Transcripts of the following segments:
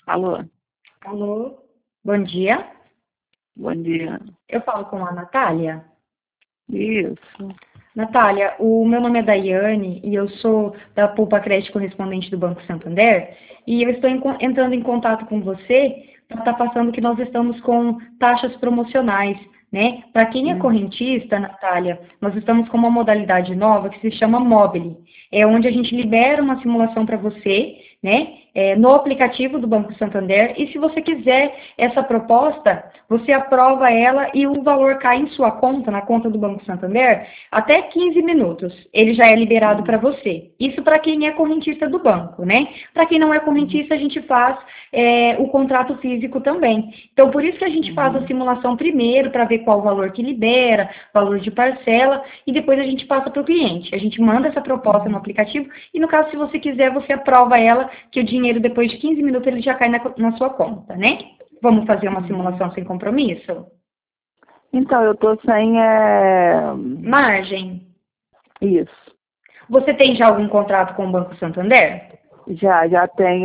Alô, Alô, bom dia. bom dia. Eu falo com a Natália. Isso. Natália, o meu nome é Daiane e eu sou da Poupa Crédito Correspondente do Banco Santander e eu estou entrando em contato com você para estar passando que nós estamos com taxas promocionais, né? Para quem é Hum, correntista, Natália, nós estamos com uma modalidade nova que se chama Mobile. É onde a gente libera uma simulação para você, né? No aplicativo do Banco Santander, e se você quiser essa proposta, você aprova ela e o valor cai em sua conta, na conta do Banco Santander, até 15 minutos. Ele já é liberado para hum, você. Isso para quem é correntista do banco, né? Para quem não é hum, correntista, a gente faz o contrato físico também. Então, por isso que a gente faz a uhum. simulação primeiro, para ver qual o valor que libera, valor de parcela, e depois a gente passa para o cliente. A gente manda essa proposta no Uhum. aplicativo, e no caso, se você quiser, você aprova ela, que o dinheiro, depois de 15 minutos, ele já cai na sua conta, né? Vamos fazer uma Uhum. simulação sem compromisso? Então, eu tô sem. Margem. Isso. Você tem já algum contrato com o Banco Santander? Já tenho,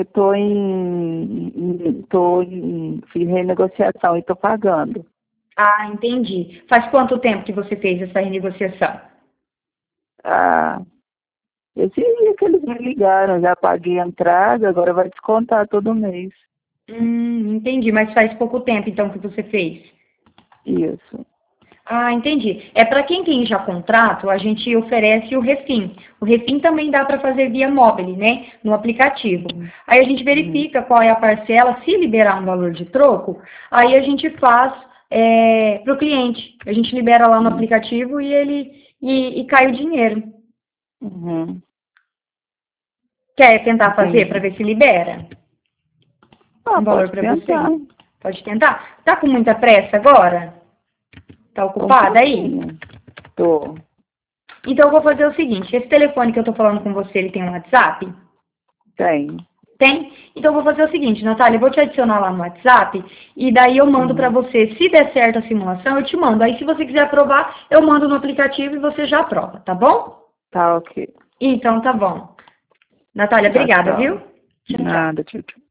fiz renegociação e tô pagando. Ah, entendi. Faz quanto tempo que você fez essa renegociação? Ah, esse dia que eles me ligaram, já paguei a entrada, agora vai descontar todo mês. Entendi, mas faz pouco tempo então que você fez. Isso. Ah, entendi. É para quem tem já contrato, a gente oferece o Refim. O Refim também dá para fazer via mobile, né? No aplicativo. Uhum. Aí a gente Uhum. verifica qual é a parcela, se liberar um valor de troco, aí a gente faz para o cliente. A gente libera lá no Uhum. aplicativo e cai o dinheiro. Uhum. Quer tentar fazer para Entendi. ver se libera Ah, um valor pode para tentar. você? Pode tentar? Tá com muita pressa agora? Tá Um ocupada aí? pouquinho. Tô. Então eu vou fazer o seguinte, esse telefone que eu tô falando com você, ele tem um WhatsApp? Tem. Tem? Então eu vou fazer o seguinte, Natália, eu vou te adicionar lá no WhatsApp e daí eu mando para Uhum. você, se der certo a simulação, eu te mando. Aí se você quiser aprovar, eu mando no aplicativo e você já aprova, tá bom? Tá ok. Então tá bom. Natália, Tchau, obrigada, tchau. viu? Tchau, tchau. Nada, tchau, tchau.